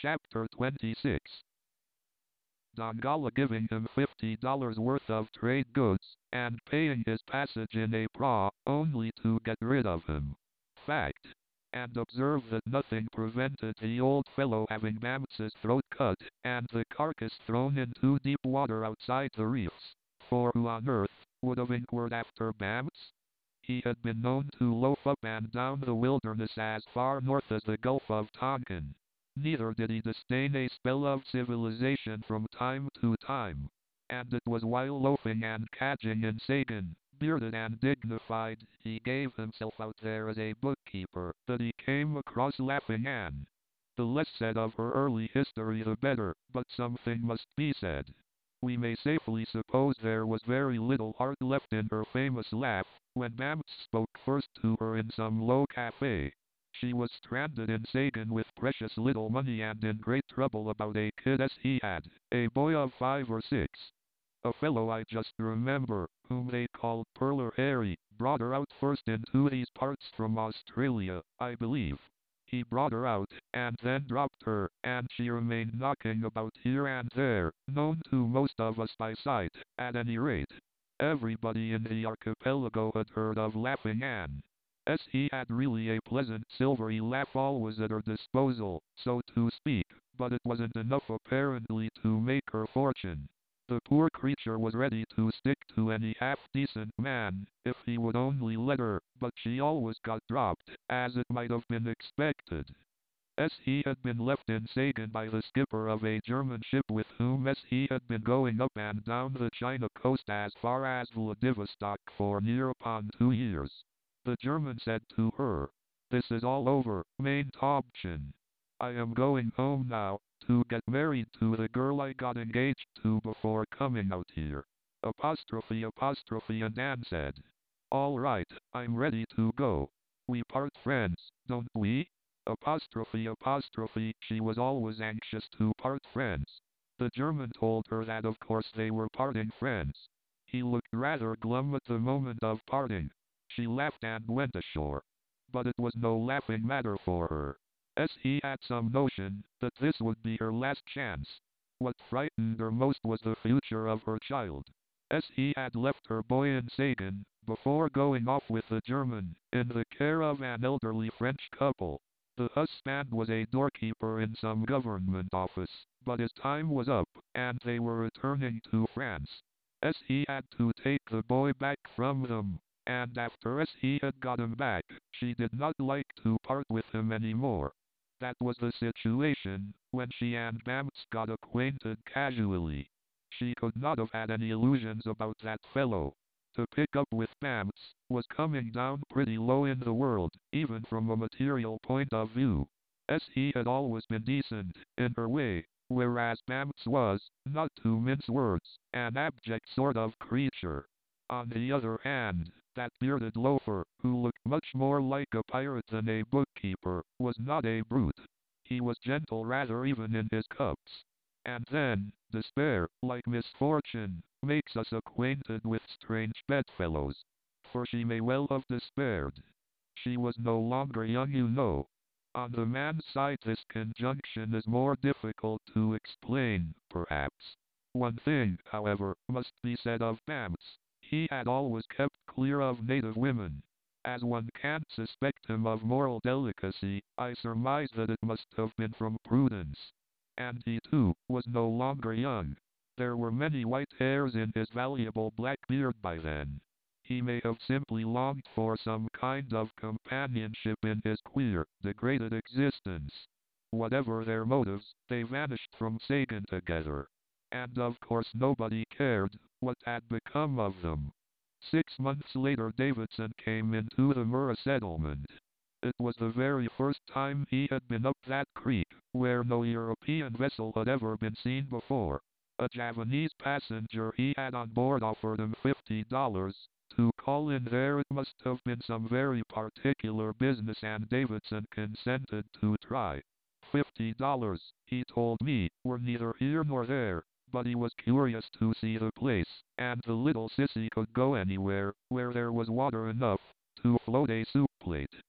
Chapter 26. Dongala giving him $50 worth of trade goods, and paying his passage in a pra, only to get rid of him. Fact. And observe that nothing prevented the old fellow having Bamts's throat cut, and the carcass thrown into deep water outside the reefs. For who on earth would have inquired after Bamts? He had been known to loaf up and down the wilderness as far north as the Gulf of Tonkin. Neither did he disdain a spell of civilization from time to time. And it was while loafing and cadging in Sagan, bearded and dignified, he gave himself out there as a bookkeeper, that he came across Laughing Ann. The less said of her early history the better, but something must be said. We may safely suppose there was very little heart left in her famous laugh, when Bamts spoke first to her in some low cafe. She was stranded in Sagan with precious little money and in great trouble about a kid as he had, a boy of 5 or 6. A fellow I just remember, whom they called Perler Harry, brought her out first into these parts from Australia, I believe. He brought her out, and then dropped her, and she remained knocking about here and there, known to most of us by sight, at any rate. Everybody in the archipelago had heard of Laughing Ann. As he had really a pleasant silvery laugh always at her disposal, so to speak, but it wasn't enough apparently to make her fortune. The poor creature was ready to stick to any half-decent man, if he would only let her, but she always got dropped, as it might have been expected. As he had been left in Sagan by the skipper of a German ship with whom as he had been going up and down the China coast as far as Vladivostok for near upon 2 years. The German said to her, "This is all over, mein Taubchen. I am going home now, to get married to the girl I got engaged to before coming out here." And Anne said, "All right, I'm ready to go. We part friends, don't we?" She was always anxious to part friends. The German told her that of course they were parting friends. He looked rather glum at the moment of parting. She laughed and went ashore. But it was no laughing matter for her, as he had some notion that this would be her last chance. What frightened her most was the future of her child. As he had left her boy in Sagan, before going off with the German, in the care of an elderly French couple. The husband was a doorkeeper in some government office, but his time was up, and they were returning to France. As he had to take the boy back from them, and after as he had got him back, she did not like to part with him any more. That was the situation, when she and Bamts got acquainted casually. She could not have had any illusions about that fellow. To pick up with Bamts was coming down pretty low in the world, even from a material point of view. As he had always been decent, in her way, whereas Bamts was, not to mince words, an abject sort of creature. On the other hand, that bearded loafer, who looked much more like a pirate than a bookkeeper, was not a brute. He was gentle rather even in his cups. And then, despair, like misfortune, makes us acquainted with strange bedfellows. For she may well have despaired. She was no longer young, you know. On the man's side this conjunction is more difficult to explain, perhaps. One thing, however, must be said of Bamts. He had always kept clear of native women. As one can't suspect him of moral delicacy, I surmise that it must have been from prudence. And he, too, was no longer young. There were many white hairs in his valuable black beard by then. He may have simply longed for some kind of companionship in his queer, degraded existence. Whatever their motives, they vanished from Sagan together. And of course nobody cared what had become of them. 6 months later Davidson came into the Murrah settlement. It was the very first time he had been up that creek, where no European vessel had ever been seen before. A Javanese passenger he had on board offered him $50. To call in there it must have been some very particular business, and Davidson consented to try. $50, he told me, were neither here nor there, but he was curious to see the place, and the little sissy could go anywhere, where there was water enough, to float a soup plate.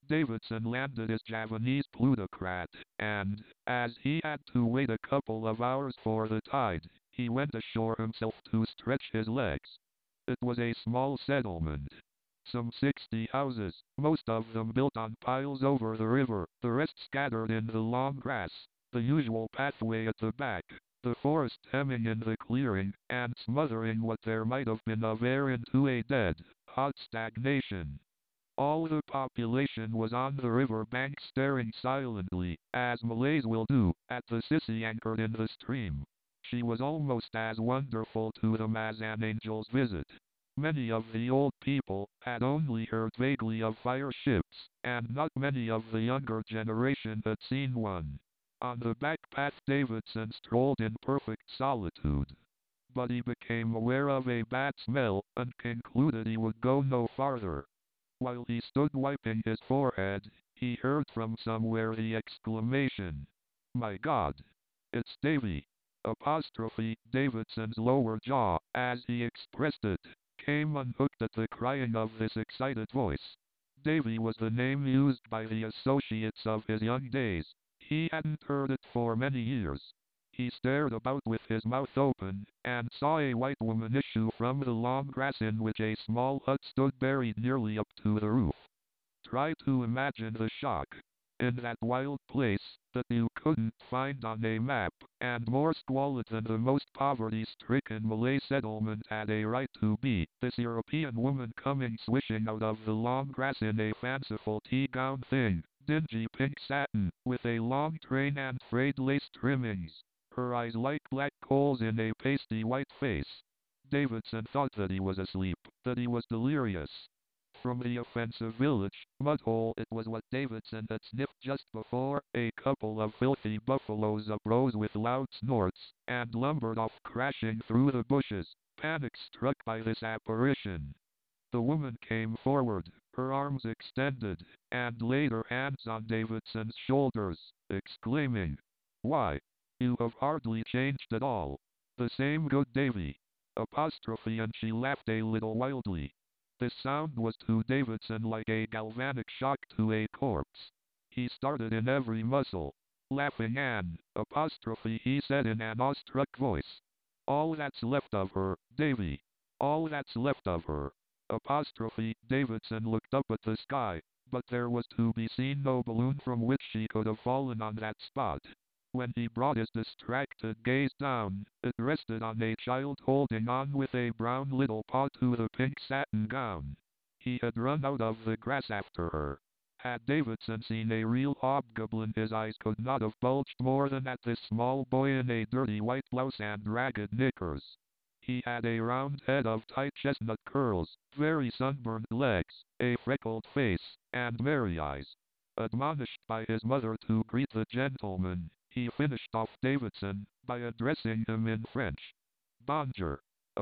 Davidson landed his Javanese plutocrat, and, as he had to wait a couple of hours for the tide, he went ashore himself to stretch his legs. It was a small settlement. Some 60 houses, most of them built on piles over the river, the rest scattered in the long grass, the usual pathway at the back, the forest hemming in the clearing, and smothering what there might have been of air into a dead, hot stagnation. All the population was on the river bank staring silently, as Malays will do, at the sissy anchored in the stream. She was almost as wonderful to them as an angel's visit. Many of the old people had only heard vaguely of fire ships, and not many of the younger generation had seen one. On the back path Davidson strolled in perfect solitude. But he became aware of a bad smell, and concluded he would go no farther. While he stood wiping his forehead, he heard from somewhere the exclamation, "My God! It's Davy!" Apostrophe Davidson's lower jaw, as he expressed it, came unhooked at the crying of this excited voice. Davy was the name used by the associates of his young days. He hadn't heard it for many years. He stared about with his mouth open, and saw a white woman issue from the long grass in which a small hut stood buried nearly up to the roof. Try to imagine the shock. In that wild place, that you couldn't find on a map, and more squalid than the most poverty-stricken Malay settlement had a right to be, this European woman coming swishing out of the long grass in a fanciful tea-gown thing, dingy pink satin, with a long train and frayed lace trimmings. Her eyes like black coals in a pasty white face. Davidson thought that he was asleep, that he was delirious. From the offensive village, Mudhole, it was what Davidson had sniffed just before, a couple of filthy buffaloes uprose with loud snorts, and lumbered off crashing through the bushes, panic-struck by this apparition. The woman came forward, her arms extended, and laid her hands on Davidson's shoulders, exclaiming, "Why, you have hardly changed at all. The same good Davy." Apostrophe, and she laughed a little wildly. This sound was to Davidson like a galvanic shock to a corpse. He started in every muscle. "Laughing Ann," apostrophe, he said in an awestruck voice. "All that's left of her, Davy. All that's left of her." Apostrophe Davidson looked up at the sky, but there was to be seen no balloon from which she could have fallen on that spot. When he brought his distracted gaze down, it rested on a child holding on with a brown little paw to the pink satin gown. He had run out of the grass after her. Had Davidson seen a real hobgoblin, his eyes could not have bulged more than at this small boy in a dirty white blouse and ragged knickers. He had a round head of tight chestnut curls, very sunburned legs, a freckled face, and merry eyes. Admonished by his mother to greet the gentleman, he finished off Davidson by addressing him in French. "Bonjour."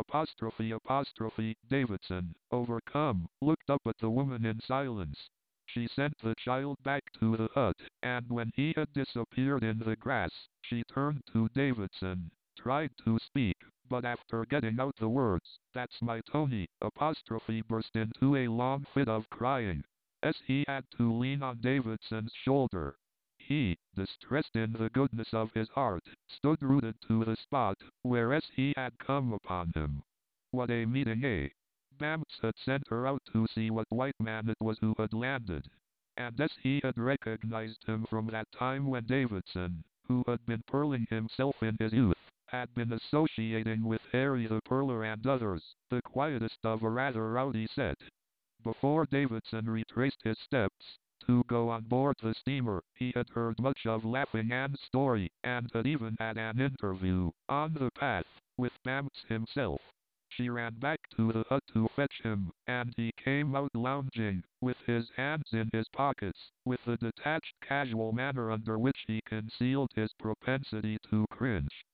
Apostrophe Davidson, overcome, looked up at the woman in silence. She sent the child back to the hut, and when he had disappeared in the grass, she turned to Davidson, tried to speak, but after getting out the words, "That's my Tony," apostrophe burst into a long fit of crying. As he had to lean on Davidson's shoulder. He, distressed in the goodness of his heart, stood rooted to the spot, whereas he had come upon him. What a meeting, eh? Bamts had sent her out to see what white man it was who had landed. And as he had recognized him from that time when Davidson, who had been pearling himself in his youth, had been associating with Harry the Pearler and others, the quietest of a rather rowdy set. Before Davidson retraced his steps, to go on board the steamer, he had heard much of Laughing Ann's story, and had even had an interview, on the path, with Bamts himself. She ran back to the hut to fetch him, and he came out lounging, with his hands in his pockets, with the detached casual manner under which he concealed his propensity to cringe.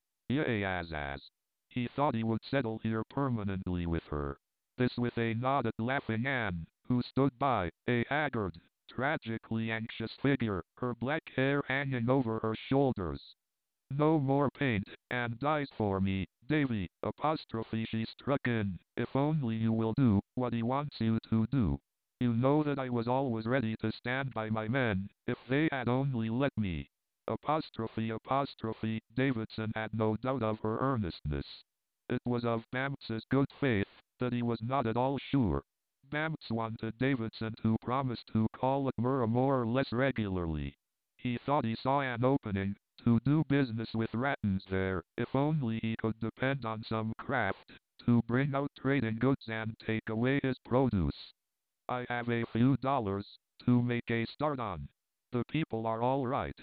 As. He thought he would settle here permanently with her. This with a nod at Laughing Ann, who stood by, a haggard, tragically anxious figure, her black hair hanging over her shoulders. "No more paint and dyes for me, Davy," apostrophe she struck in, "if only you will do what he wants you to do." You know that I was always ready to stand by my men, if they had only let me. Davidson had no doubt of her earnestness. It was of Bamts's good faith that he was not at all sure. Bamts wanted Davidson to promise to call at Murrah more or less regularly. He thought he saw an opening to do business with Rattans there, if only he could depend on some craft to bring out trading goods and take away his produce. I have a few dollars to make a start on. The people are all right.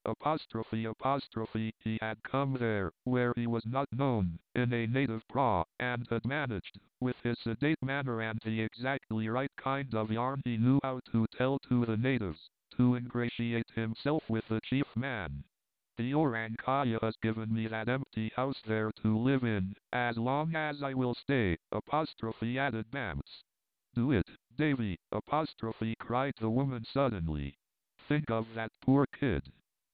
He had come there, where he was not known, in a native praw, and had managed, with his sedate manner and the exactly right kind of yarn he knew how to tell to the natives, to ingratiate himself with the chief man. The Orang Kaya has given me that empty house there to live in, as long as I will stay, added Bamts. Do it, Davy, cried the woman suddenly. Think of that poor kid.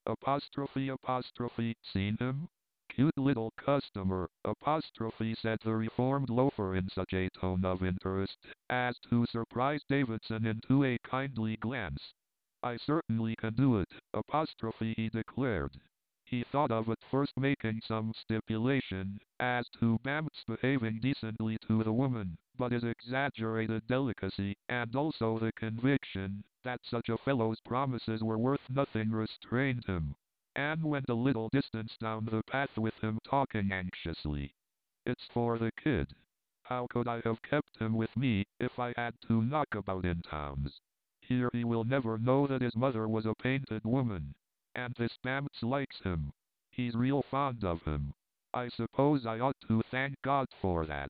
Seen him? Cute little customer, said the reformed loafer in such a tone of interest, as to surprise Davidson into a kindly glance. I certainly can do it, he declared. He thought of at first making some stipulation as to Bamts behaving decently to the woman, but his exaggerated delicacy, and also the conviction that such a fellow's promises were worth nothing, restrained him. Anne went a little distance down the path with him, talking anxiously. It's for the kid. How could I have kept him with me if I had to knock about in towns? Here he will never know that his mother was a painted woman. And this Bamts likes him. He's real fond of him. I suppose I ought to thank God for that.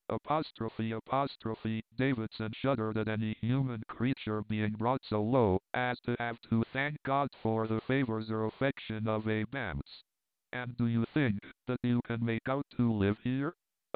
Davidson shuddered at any human creature being brought so low as to have to thank God for the favors or affection of a Bamts. And do you think that you can make out to live here?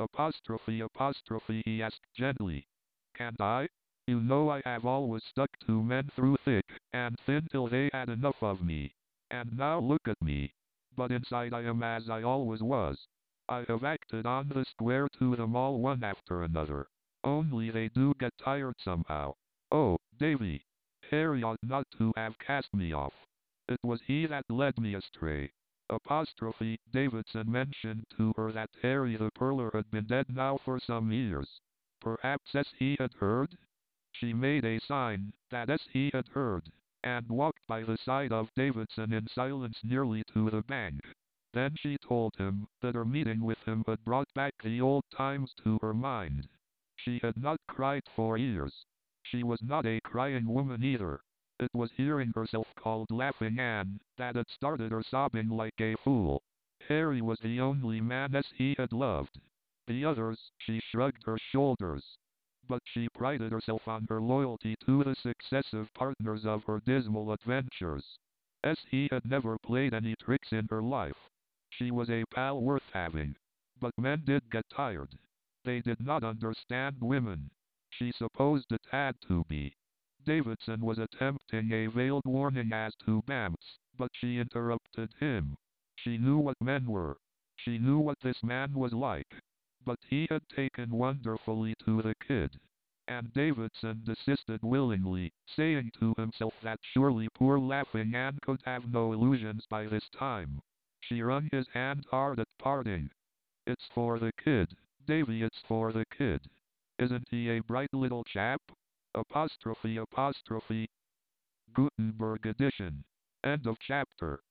He asked gently. Can't I? You know I have always stuck to men through thick and thin till they had enough of me. And now look at me. But inside I am as I always was. I have acted on the square to them all one after another. Only they do get tired somehow. Oh, Davy. Harry ought not to have cast me off. It was he that led me astray. Davidson mentioned to her that Harry the Pearler had been dead now for some years. Perhaps as he had heard? She made a sign that as he had heard, and walked by the side of Davidson in silence nearly to the bank. Then she told him that her meeting with him had brought back the old times to her mind. She had not cried for years. She was not a crying woman either. It was hearing herself called Laughing Anne that had started her sobbing like a fool. Harry was the only man as he had loved. The others, she shrugged her shoulders. But she prided herself on her loyalty to the successive partners of her dismal adventures. As he had never played any tricks in her life. She was a pal worth having. But men did get tired. They did not understand women. She supposed it had to be. Davidson was attempting a veiled warning as to Bamts, but she interrupted him. She knew what men were. She knew what this man was like. But he had taken wonderfully to the kid. And Davidson desisted willingly, saying to himself that surely poor Laughing Anne could have no illusions by this time. She wrung his hand hard at parting. It's for the kid, Davy, it's for the kid. Isn't he a bright little chap? Gutenberg edition. End of chapter.